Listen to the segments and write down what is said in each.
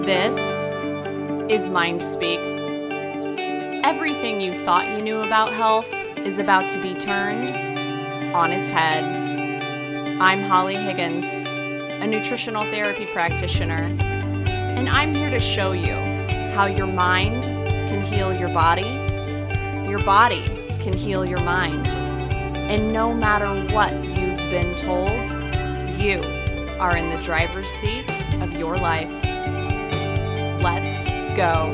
This is Mind Speak. Everything you thought you knew about health is about to be turned on its head. I'm Holly Higgins, a nutritional therapy practitioner, and I'm here to show you how your mind can heal your body can heal your mind, and no matter what you've been told, you are in the driver's seat of your life. Let's go.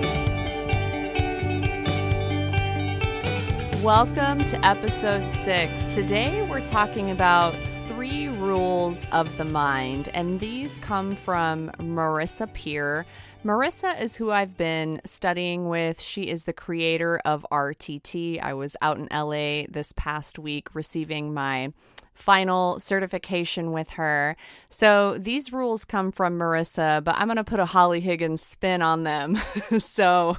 Welcome to episode 6. Today we're talking about 3 rules of the mind, and these come from Marissa Peer. Marissa is who I've been studying with. She is the creator of RTT. I was out in LA this past week receiving my final certification with her. So these rules come from Marissa, but I'm going to put a Holly Higgins spin on them. So,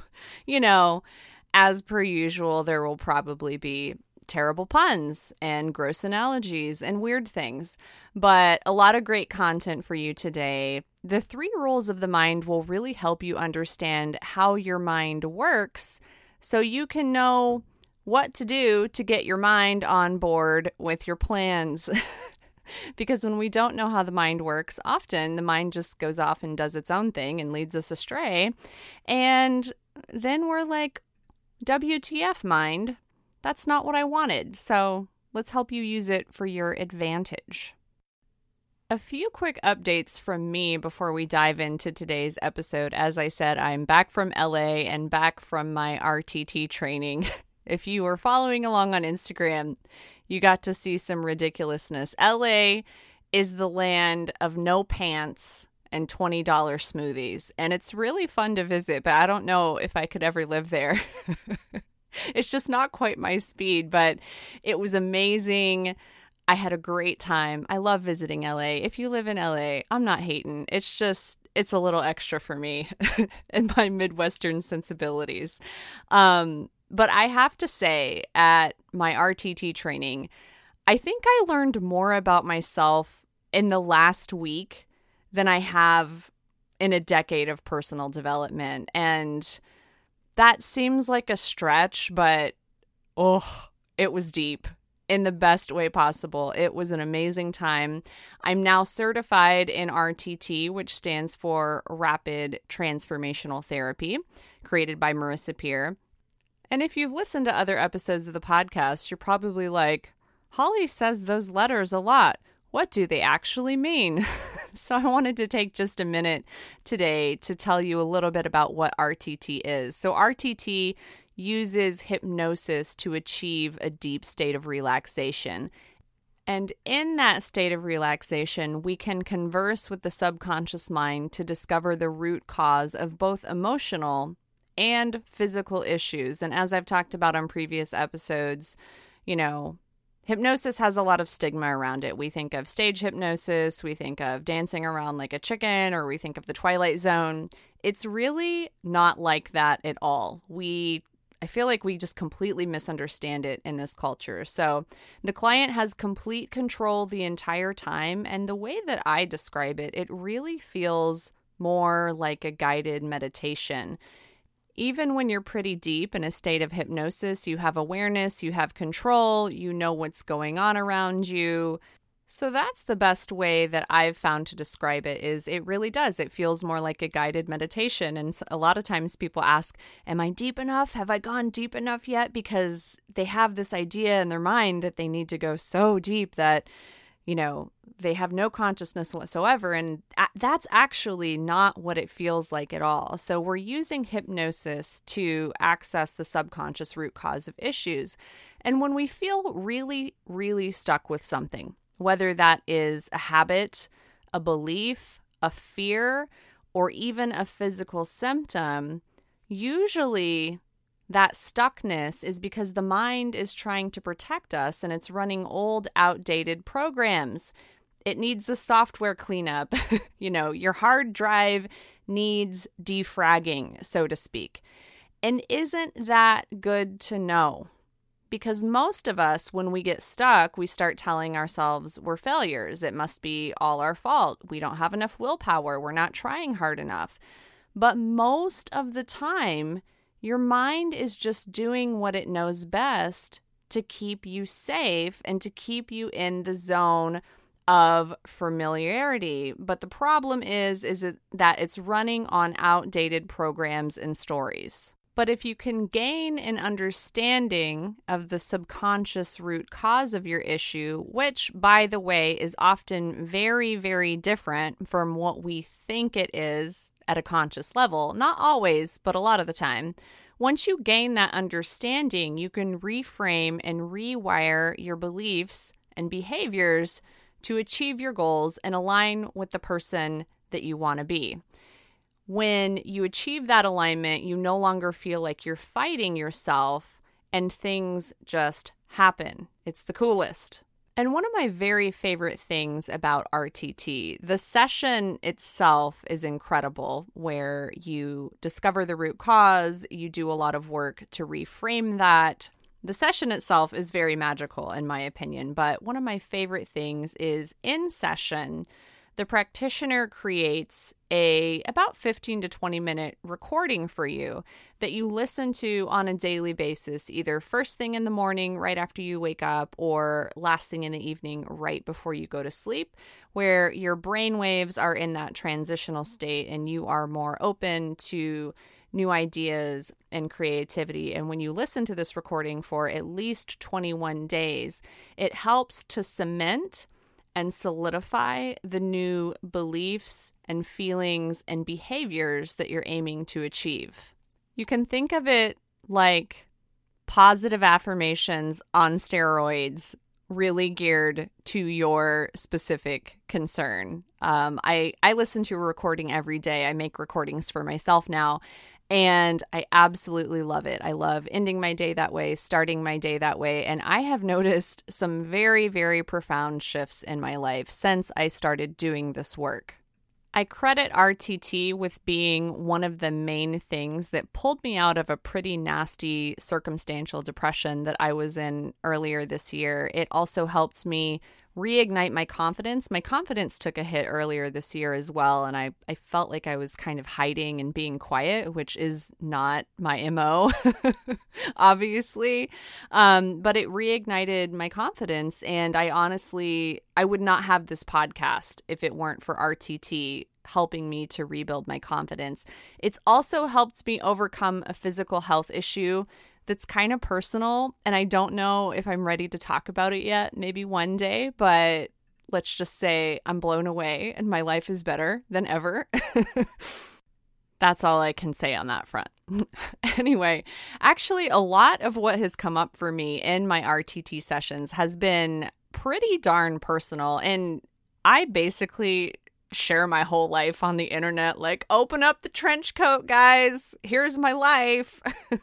as per usual, there will probably be terrible puns and gross analogies and weird things, but a lot of great content for you today. The 3 rules of the mind will really help you understand how your mind works so you can know what to do to get your mind on board with your plans. Because when we don't know how the mind works, often the mind just goes off and does its own thing and leads us astray. And then we're like, WTF, mind? That's not what I wanted. So let's help you use it for your advantage. A few quick updates from me before we dive into today's episode. As I said, I'm back from LA and back from my RTT training. If you were following along on Instagram, you got to see some ridiculousness. LA is the land of no pants and $20 smoothies. And it's really fun to visit, but I don't know if I could ever live there. It's just not quite my speed, but it was amazing. I had a great time. I love visiting LA. If you live in LA, I'm not hating. It's a little extra for me and my Midwestern sensibilities. But I have to say, at my RTT training, I think I learned more about myself in the last week than I have in a decade of personal development. And that seems like a stretch, but it was deep in the best way possible. It was an amazing time. I'm now certified in RTT, which stands for Rapid Transformational Therapy, created by Marissa Peer. And if you've listened to other episodes of the podcast, you're probably like, Holly says those letters a lot. What do they actually mean? So I wanted to take just a minute today to tell you a little bit about what RTT is. So RTT uses hypnosis to achieve a deep state of relaxation. And in that state of relaxation, we can converse with the subconscious mind to discover the root cause of both emotional and physical issues. And as I've talked about on previous episodes, hypnosis has a lot of stigma around it. We think of stage hypnosis, we think of dancing around like a chicken, or we think of the Twilight Zone. It's really not like that at all. I feel like we just completely misunderstand it in this culture. So the client has complete control the entire time. And the way that I describe it, it really feels more like a guided meditation. Even when you're pretty deep in a state of hypnosis, you have awareness, you have control, you know what's going on around you. So that's the best way that I've found to describe it, is it really does. It feels more like a guided meditation. And a lot of times people ask, am I deep enough? Have I gone deep enough yet? Because they have this idea in their mind that they need to go so deep that, they have no consciousness whatsoever. And that's actually not what it feels like at all. So we're using hypnosis to access the subconscious root cause of issues. And when we feel really, really stuck with something, whether that is a habit, a belief, a fear, or even a physical symptom, usually that stuckness is because the mind is trying to protect us and it's running old, outdated programs. It needs a software cleanup. Your hard drive needs defragging, so to speak. And isn't that good to know? Because most of us, when we get stuck, we start telling ourselves we're failures. It must be all our fault. We don't have enough willpower. We're not trying hard enough. But most of the time, your mind is just doing what it knows best to keep you safe and to keep you in the zone of familiarity. But the problem is that it's running on outdated programs and stories. But if you can gain an understanding of the subconscious root cause of your issue, which, by the way, is often very, very different from what we think it is at a conscious level, not always, but a lot of the time, once you gain that understanding, you can reframe and rewire your beliefs and behaviors to achieve your goals and align with the person that you want to be. When you achieve that alignment, you no longer feel like you're fighting yourself and things just happen. It's the coolest. And one of my very favorite things about RTT, the session itself is incredible, where you discover the root cause, you do a lot of work to reframe that. The session itself is very magical, in my opinion, but one of my favorite things is in session, the practitioner creates a about 15 to 20 minute recording for you that you listen to on a daily basis, either first thing in the morning right after you wake up or last thing in the evening right before you go to sleep, where your brain waves are in that transitional state and you are more open to new ideas and creativity. And when you listen to this recording for at least 21 days, it helps to cement and solidify the new beliefs and feelings and behaviors that you're aiming to achieve. You can think of it like positive affirmations on steroids, really geared to your specific concern. I listen to a recording every day. I make recordings for myself now, and I absolutely love it. I love ending my day that way, starting my day that way. And I have noticed some very, very profound shifts in my life since I started doing this work. I credit RTT with being one of the main things that pulled me out of a pretty nasty circumstantial depression that I was in earlier this year. It also helped me reignite my confidence. My confidence took a hit earlier this year as well, and I felt like I was kind of hiding and being quiet, which is not my MO, obviously. But it reignited my confidence, and I would not have this podcast if it weren't for RTT helping me to rebuild my confidence. It's also helped me overcome a physical health issue that's kind of personal, and I don't know if I'm ready to talk about it yet, maybe one day, but let's just say I'm blown away and my life is better than ever. That's all I can say on that front. Anyway, actually, a lot of what has come up for me in my RTT sessions has been pretty darn personal, and I basically share my whole life on the internet, like, open up the trench coat, guys, here's my life.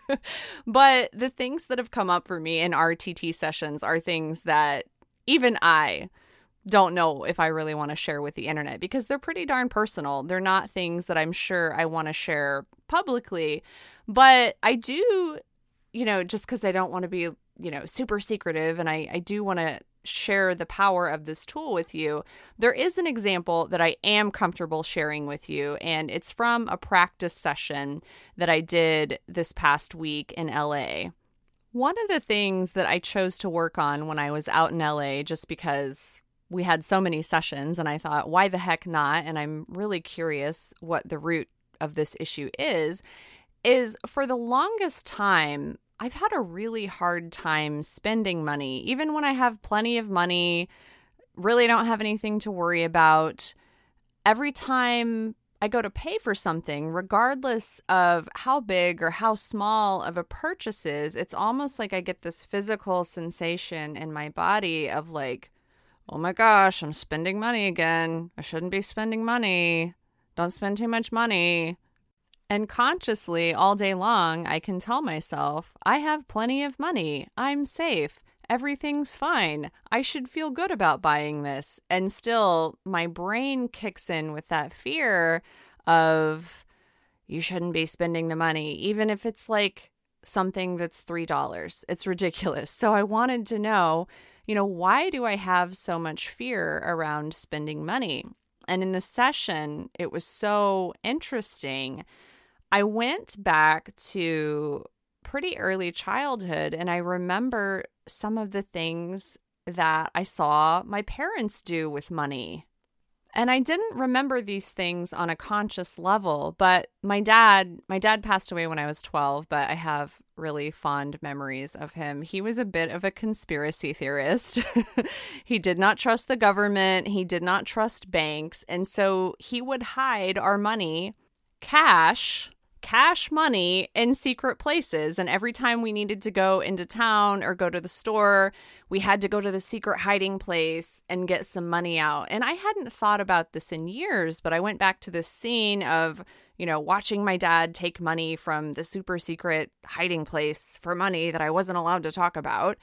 But the things that have come up for me in RTT sessions are things that even I don't know if I really want to share with the internet, because they're pretty darn personal. They're not things that I'm sure I want to share publicly, but I do, just because I don't want to be, super secretive, and I do want to share the power of this tool with you. There is an example that I am comfortable sharing with you, and it's from a practice session that I did this past week in LA. One of the things that I chose to work on when I was out in LA, just because we had so many sessions and I thought, why the heck not? And I'm really curious what the root of this issue is for the longest time, I've had a really hard time spending money. Even when I have plenty of money, really don't have anything to worry about. Every time I go to pay for something, regardless of how big or how small of a purchase is, it's almost like I get this physical sensation in my body of like, oh my gosh, I'm spending money again. I shouldn't be spending money. Don't spend too much money. And consciously, all day long, I can tell myself, I have plenty of money. I'm safe. Everything's fine. I should feel good about buying this. And still, my brain kicks in with that fear of, you shouldn't be spending the money, even if it's like something that's $3. It's ridiculous. So I wanted to know, why do I have so much fear around spending money? And in the session, it was so interesting I went back to pretty early childhood, and I remember some of the things that I saw my parents do with money. And I didn't remember these things on a conscious level, but my dad passed away when I was 12, but I have really fond memories of him. He was a bit of a conspiracy theorist. He did not trust the government. He did not trust banks. And so he would hide our money, cash money, in secret places. And every time we needed to go into town or go to the store, we had to go to the secret hiding place and get some money out. And I hadn't thought about this in years, but I went back to this scene of, watching my dad take money from the super secret hiding place for money that I wasn't allowed to talk about.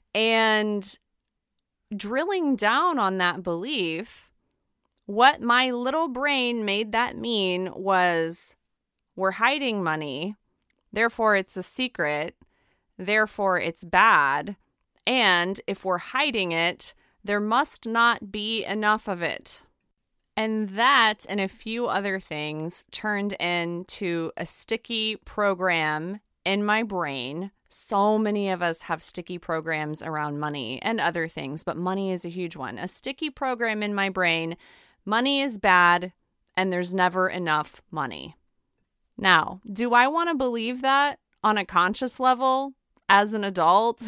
And drilling down on that belief, what my little brain made that mean was, we're hiding money, therefore it's a secret, therefore it's bad, and if we're hiding it, there must not be enough of it. And that and a few other things turned into a sticky program in my brain. So many of us have sticky programs around money and other things, but money is a huge one. A sticky program in my brain: money is bad and there's never enough money. Now, do I want to believe that on a conscious level as an adult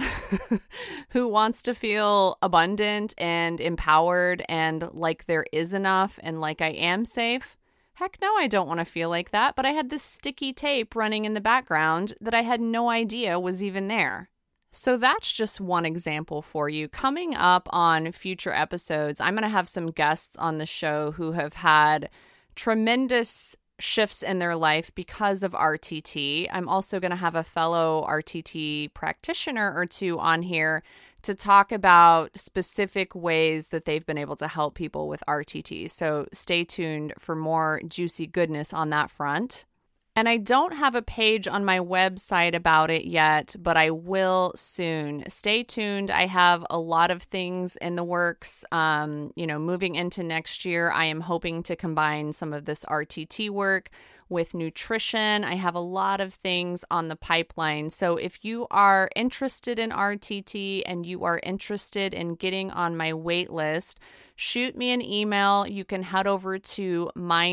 who wants to feel abundant and empowered and like there is enough and like I am safe? Heck no, I don't want to feel like that, but I had this sticky tape running in the background that I had no idea was even there. So that's just one example for you. Coming up on future episodes, I'm going to have some guests on the show who have had tremendous shifts in their life because of RTT. I'm also going to have a fellow RTT practitioner or two on here to talk about specific ways that they've been able to help people with RTT. So stay tuned for more juicy goodness on that front. And I don't have a page on my website about it yet, but I will soon. Stay tuned. I have a lot of things in the works. Moving into next year, I am hoping to combine some of this RTT work with nutrition. I have a lot of things on the pipeline. So if you are interested in RTT and you are interested in getting on my wait list, shoot me an email. You can head over to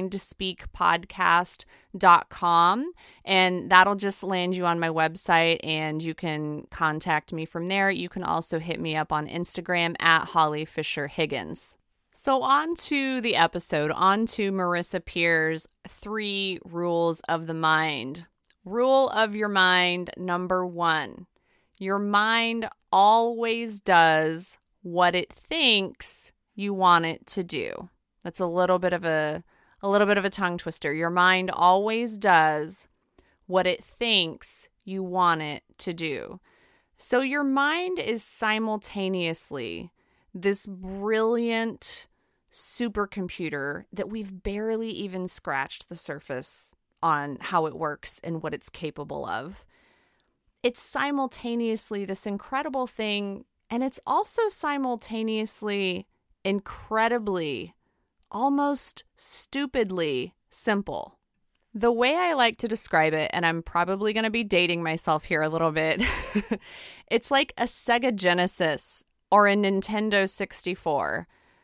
mindspeakpodcast.com and that'll just land you on my website and you can contact me from there. You can also hit me up on Instagram at Holly Fisher Higgins. So on to the episode, on to Marissa Peer's 3 rules of the mind. Rule of your mind number 1. Your mind always does what it thinks you want it to do. That's a little bit of a tongue twister. Your mind always does what it thinks you want it to do. So your mind is simultaneously this brilliant supercomputer that we've barely even scratched the surface on how it works and what it's capable of. It's simultaneously this incredible thing, and it's also simultaneously incredibly, almost stupidly simple. The way I like to describe it, and I'm probably going to be dating myself here a little bit, it's like a Sega Genesis or a Nintendo 64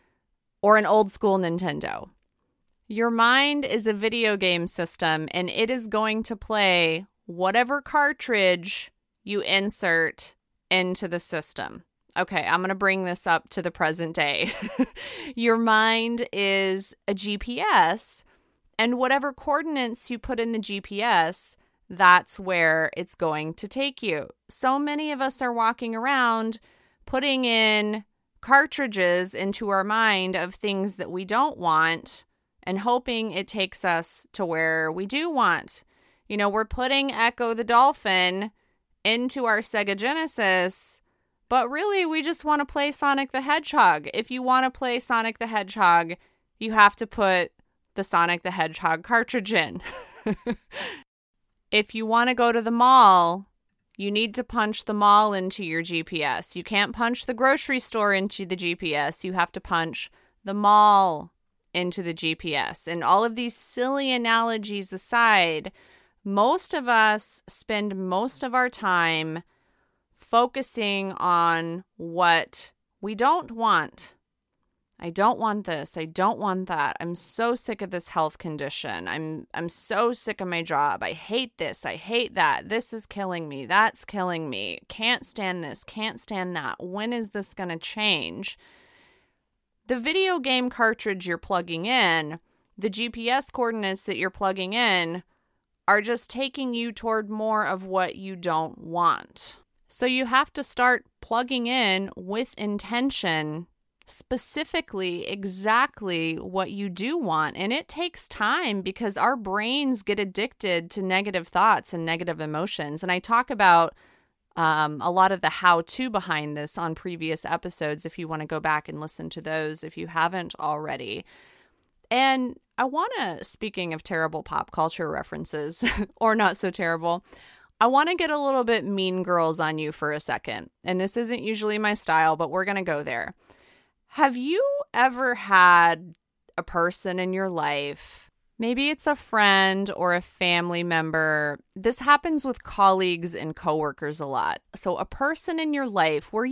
or an old school Nintendo. Your mind is a video game system and it is going to play whatever cartridge you insert into the system. Okay, I'm going to bring this up to the present day. Your mind is a GPS, and whatever coordinates you put in the GPS, that's where it's going to take you. So many of us are walking around putting in cartridges into our mind of things that we don't want and hoping it takes us to where we do want. We're putting Echo the Dolphin into our Sega Genesis, but really, we just want to play Sonic the Hedgehog. If you want to play Sonic the Hedgehog, you have to put the Sonic the Hedgehog cartridge in. If you want to go to the mall, you need to punch the mall into your GPS. You can't punch the grocery store into the GPS. You have to punch the mall into the GPS. And all of these silly analogies aside, Most of us spend most of our time focusing on what we don't want. I don't want this. I don't want that. I'm so sick of this health condition. I'm so sick of my job. I hate this. I hate that. This is killing me. That's killing me. Can't stand this. Can't stand that. When is this going to change? The video game cartridge you're plugging in, the GPS coordinates that you're plugging in, are just taking you toward more of what you don't want. So you have to start plugging in with intention specifically exactly what you do want. And it takes time because our brains get addicted to negative thoughts and negative emotions. And I talk about a lot of the how-to behind this on previous episodes if you want to go back and listen to those if you haven't already. And I want to, speaking of terrible pop culture references, or not so terrible, I want to get a little bit Mean Girls on you for a second. And this isn't usually my style, but we're going to go there. Have you ever had a person in your life, maybe it's a friend or a family member, this happens with colleagues and coworkers a lot. So a person in your life where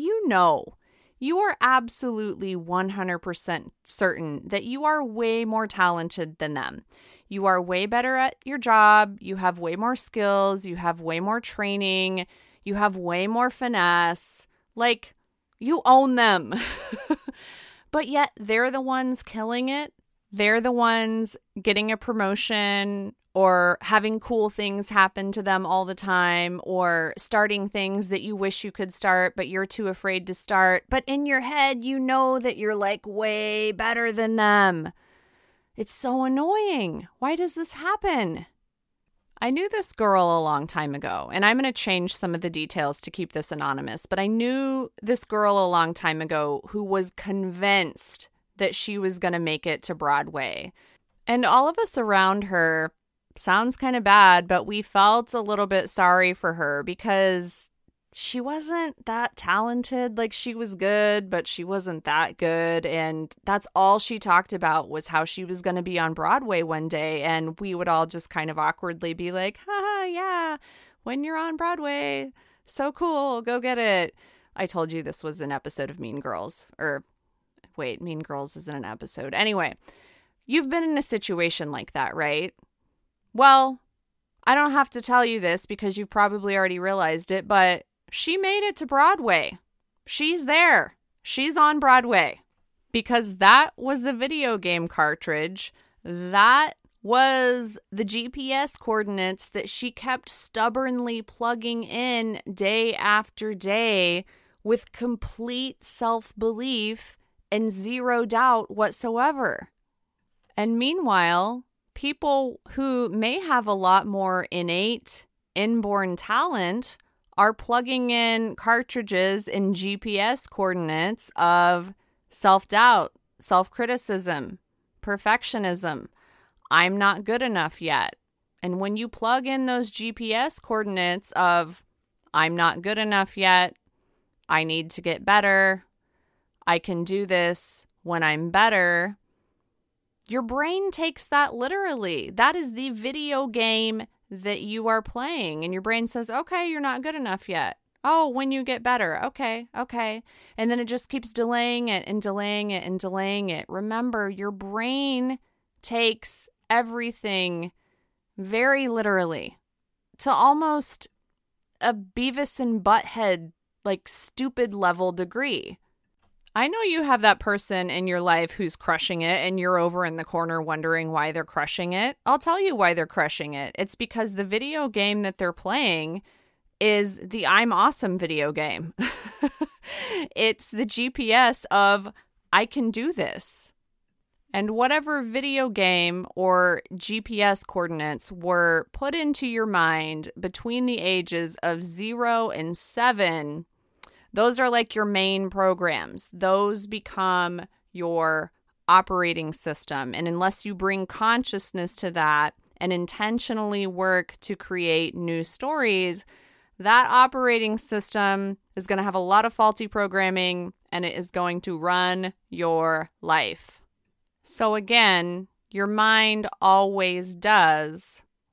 you are absolutely 100% certain that you are way more talented than them. You are way better at your job. You have way more skills. You have way more training. You have way more finesse. Like, you own them. But yet they're the ones killing it. They're the ones getting a promotion or having cool things happen to them all the time or starting things that you wish you could start, but you're too afraid to start. But in your head, you know that you're like way better than them. It's so annoying. Why does this happen? I knew this girl a long time ago, and I'm going to change some of the details to keep this anonymous, but I knew this girl a long time ago who was convinced that she was going to make it to Broadway. And all of us around her, sounds kind of bad, but we felt a little bit sorry for her because she wasn't that talented. Like, she was good, but she wasn't that good. And that's all she talked about was how she was going to be on Broadway one day. And we would all just kind of awkwardly be like, haha, yeah, when you're on Broadway, so cool, go get it. I told you this was an episode of Mean Girls. Or wait, Mean Girls isn't an episode. Anyway, you've been in a situation like that, right? Well, I don't have to tell you this because you've probably already realized it, but she made it to Broadway. She's there. She's on Broadway. Because that was the video game cartridge. That was the GPS coordinates that she kept stubbornly plugging in day after day with complete self-belief and zero doubt whatsoever. And meanwhile, people who may have a lot more innate, inborn talent are plugging in cartridges and GPS coordinates of self-doubt, self-criticism, perfectionism. I'm not good enough yet. And when you plug in those GPS coordinates of I'm not good enough yet, I need to get better, I can do this when I'm better, your brain takes that literally. That is the video game that you are playing. And your brain says, okay, you're not good enough yet. Oh, when you get better. Okay. And then it just keeps delaying it and delaying it and delaying it. Remember, your brain takes everything very literally to almost a Beavis and Butthead, like, stupid level degree. I know you have that person in your life who's crushing it and you're over in the corner wondering why they're crushing it. I'll tell you why they're crushing it. It's because the video game that they're playing is the I'm awesome video game. It's the GPS of I can do this. And whatever video game or GPS coordinates were put into your mind between the ages of 0 and 7, those are like your main programs. Those become your operating system. And unless you bring consciousness to that and intentionally work to create new stories, that operating system is going to have a lot of faulty programming and it is going to run your life. So again, your mind always does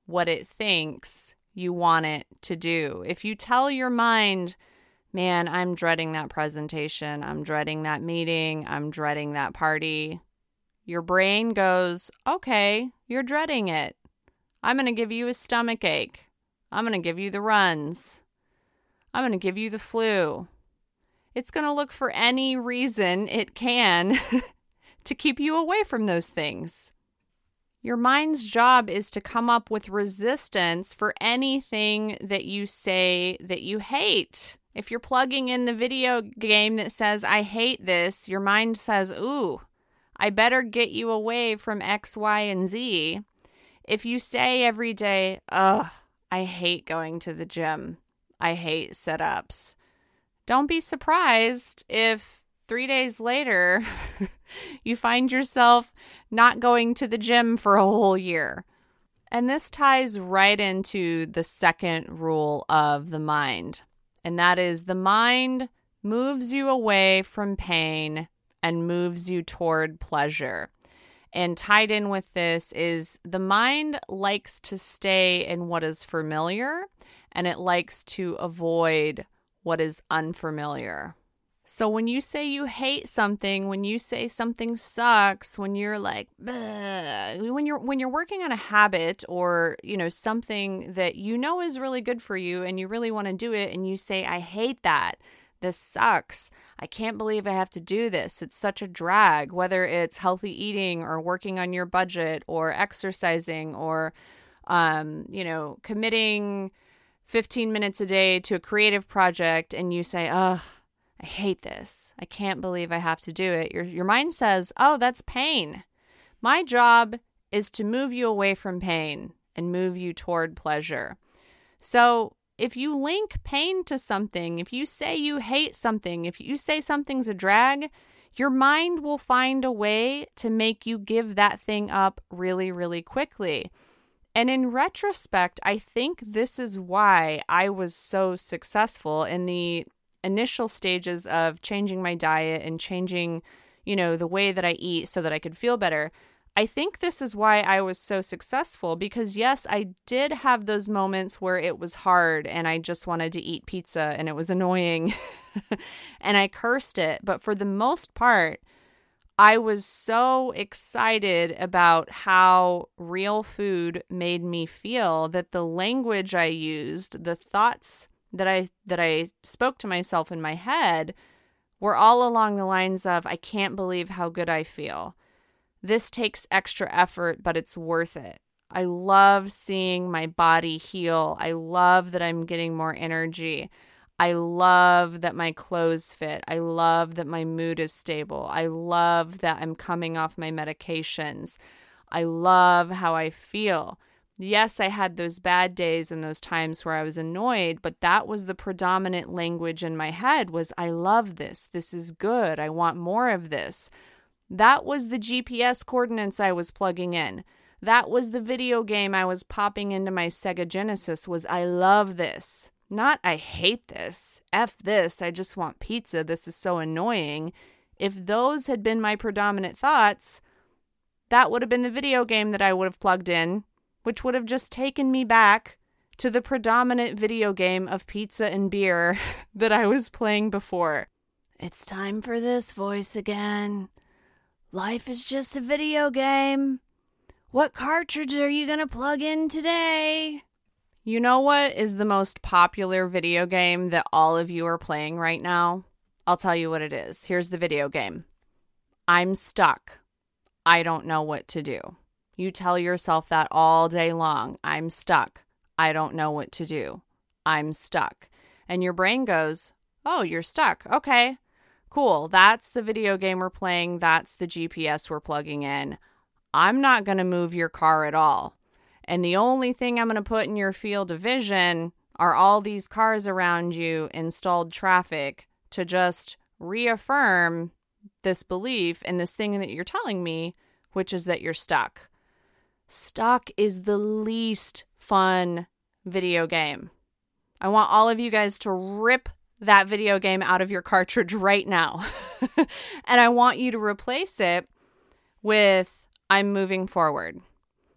what it thinks you want it to do. If you tell your mind, man, I'm dreading that presentation, I'm dreading that meeting, I'm dreading that party, your brain goes, okay, you're dreading it. I'm going to give you a stomach ache. I'm going to give you the runs. I'm going to give you the flu. It's going to look for any reason it can to keep you away from those things. Your mind's job is to come up with resistance for anything that you say that you hate. If you're plugging in the video game that says, I hate this, your mind says, ooh, I better get you away from X, Y, and Z. If you say every day, ugh, I hate going to the gym. I hate sit-ups. Don't be surprised if 3 days later you find yourself not going to the gym for a whole year. And this ties right into the second rule of the mind. And that is the mind moves you away from pain and moves you toward pleasure. And tied in with this is the mind likes to stay in what is familiar, and it likes to avoid what is unfamiliar. So when you say you hate something, when you say something sucks, when you're like, when you're working on a habit or, something that you know is really good for you and you really want to do it, and you say, I hate that. This sucks. I can't believe I have to do this. It's such a drag, whether it's healthy eating or working on your budget or exercising or, committing 15 minutes a day to a creative project, and you say, ugh, I hate this. I can't believe I have to do it. Your mind says, oh, that's pain. My job is to move you away from pain and move you toward pleasure. So if you link pain to something, if you say you hate something, if you say something's a drag, your mind will find a way to make you give that thing up really, really quickly. And in retrospect, I think this is why I was so successful in the initial stages of changing my diet and changing, the way that I eat so that I could feel better. I think this is why I was so successful because, yes, I did have those moments where it was hard and I just wanted to eat pizza and it was annoying and I cursed it. But for the most part, I was so excited about how real food made me feel that the language I used, the thoughts that I spoke to myself in my head were all along the lines of, I can't believe how good I feel. This takes extra effort, but it's worth it. I love seeing my body heal. I love that I'm getting more energy. I love that my clothes fit. I love that my mood is stable. I love that I'm coming off my medications. I love how I feel. Yes, I had those bad days and those times where I was annoyed, but that was the predominant language in my head was, I love this. This is good. I want more of this. That was the GPS coordinates I was plugging in. That was the video game I was popping into my Sega Genesis was, I love this. Not, I hate this. F this. I just want pizza. This is so annoying. If those had been my predominant thoughts, that would have been the video game that I would have plugged in, which would have just taken me back to the predominant video game of pizza and beer that I was playing before. It's time for this voice again. Life is just a video game. What cartridge are you going to plug in today? You know what is the most popular video game that all of you are playing right now? I'll tell you what it is. Here's the video game. I'm stuck. I don't know what to do. You tell yourself that all day long. I'm stuck. I don't know what to do. I'm stuck. And your brain goes, oh, you're stuck. Okay, cool. That's the video game we're playing. That's the GPS we're plugging in. I'm not going to move your car at all. And the only thing I'm going to put in your field of vision are all these cars around you in stalled traffic to just reaffirm this belief and this thing that you're telling me, which is that you're stuck. Stuck is the least fun video game. I want all of you guys to rip that video game out of your cartridge right now. And I want you to replace it with I'm moving forward.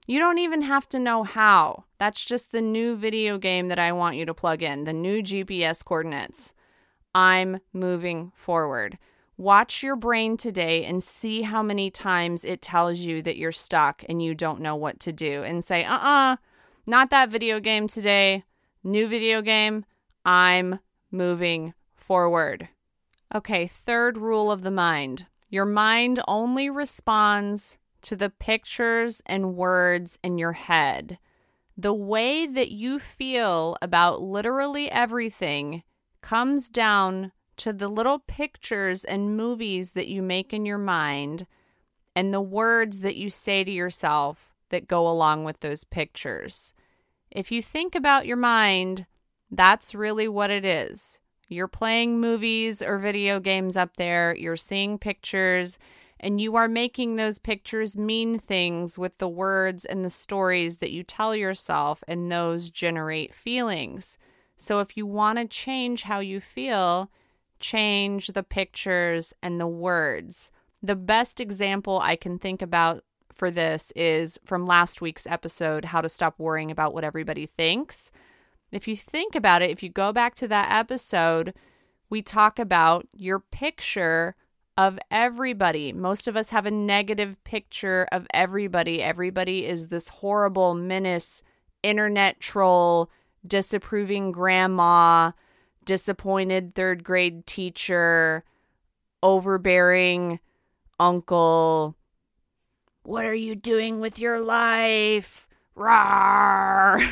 You don't even have to know how. That's just the new video game that I want you to plug in, the new GPS coordinates. I'm moving forward. Watch your brain today and see how many times it tells you that you're stuck and you don't know what to do. And say, not that video game today. New video game. I'm moving forward. Okay, third rule of the mind. Your mind only responds to the pictures and words in your head. The way that you feel about literally everything comes down to the little pictures and movies that you make in your mind and the words that you say to yourself that go along with those pictures. If you think about your mind, that's really what it is. You're playing movies or video games up there, you're seeing pictures, and you are making those pictures mean things with the words and the stories that you tell yourself, and those generate feelings. So if you want to change how you feel, change the pictures and the words. The best example I can think about for this is from last week's episode, How to Stop Worrying About What Everybody Thinks. If you think about it, if you go back to that episode, we talk about your picture of everybody. Most of us have a negative picture of everybody. Everybody is this horrible menace, internet troll, disapproving grandma, disappointed third grade teacher, overbearing uncle. What are you doing with your life? Rawr!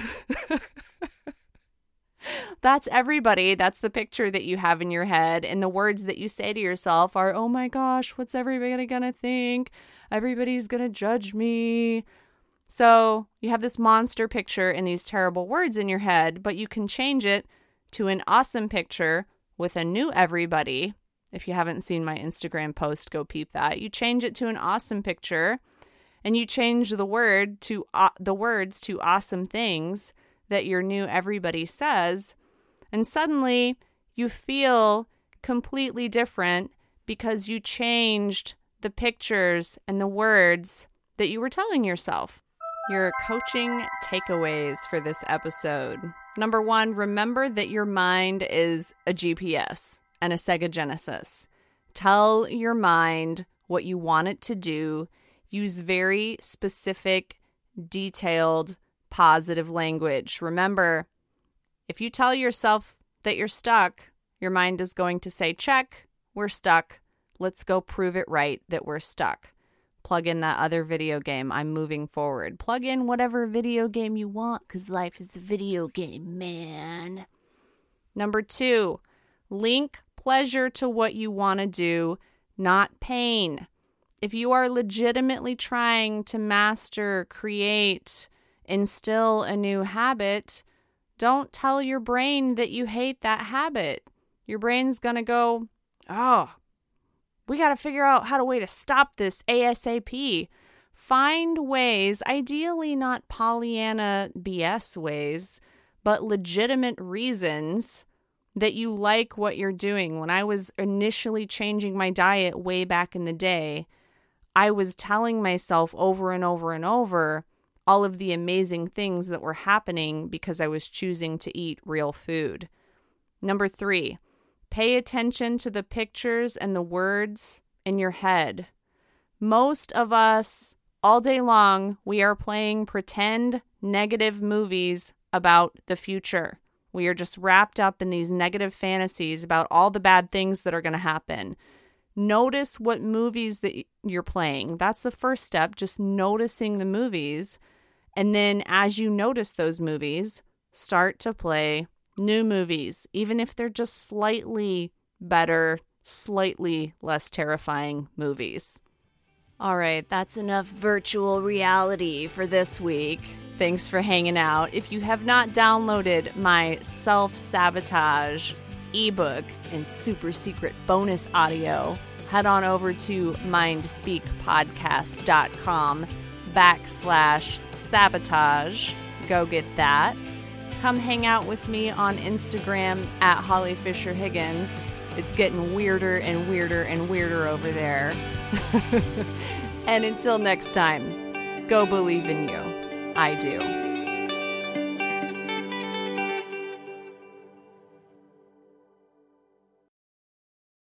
That's everybody. That's the picture that you have in your head. And the words that you say to yourself are, oh my gosh, what's everybody gonna think? Everybody's gonna judge me. So you have this monster picture and these terrible words in your head, but you can change it to an awesome picture with a new everybody. If you haven't seen my Instagram post, go peep that. You change it to an awesome picture and you change the words to awesome things that your new everybody says, and suddenly you feel completely different because you changed the pictures and the words that you were telling yourself. Your coaching takeaways for this episode. Number 1, remember that your mind is a GPS and a Sega Genesis. Tell your mind what you want it to do. Use very specific, detailed, positive language. Remember, if you tell yourself that you're stuck, your mind is going to say, check, we're stuck. Let's go prove it right that we're stuck. Plug in that other video game. I'm moving forward. Plug in whatever video game you want because life is a video game, man. Number 2, link pleasure to what you want to do, not pain. If you are legitimately trying to master, create, instill a new habit, don't tell your brain that you hate that habit. Your brain's going to go, oh, we got to figure out how to stop this ASAP. Find ways, ideally not Pollyanna BS ways, but legitimate reasons that you like what you're doing. When I was initially changing my diet way back in the day, I was telling myself over and over and over all of the amazing things that were happening because I was choosing to eat real food. Number 3, pay attention to the pictures and the words in your head. Most of us, all day long, we are playing pretend negative movies about the future. We are just wrapped up in these negative fantasies about all the bad things that are going to happen. Notice what movies that you're playing. That's the first step, just noticing the movies. And then as you notice those movies, start to play new movies, even if they're just slightly better, slightly less terrifying movies. All right, that's enough virtual reality for this week. Thanks for hanging out. If you have not downloaded my self-sabotage ebook and super secret bonus audio, head on over to mindspeakpodcast.com/sabotage. Go get that. Come hang out with me on Instagram at Holly Fisher Higgins. It's getting weirder and weirder and weirder over there. And until next time, go believe in you. I do.